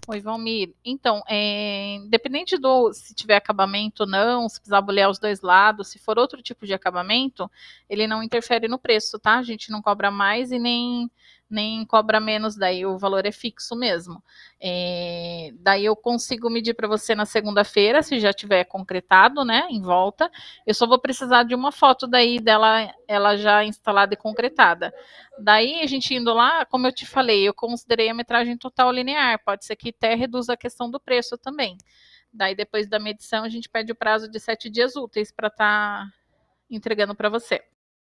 Oi, Valmir. Então, independente do se tiver acabamento ou não, se precisar bolear os dois lados, se for outro tipo de acabamento, ele não interfere no preço, tá? A gente não cobra mais e nem cobra menos, daí o valor é fixo mesmo. Daí eu consigo medir para você na segunda-feira, se já tiver concretado, né, em volta. Eu só vou precisar de uma foto daí dela, ela já instalada e concretada. Daí, a gente indo lá, como eu te falei, eu considerei a metragem total linear. Pode ser que até reduza a questão do preço também. Daí, depois da medição, a gente pede o prazo de 7 dias úteis para estar entregando para você.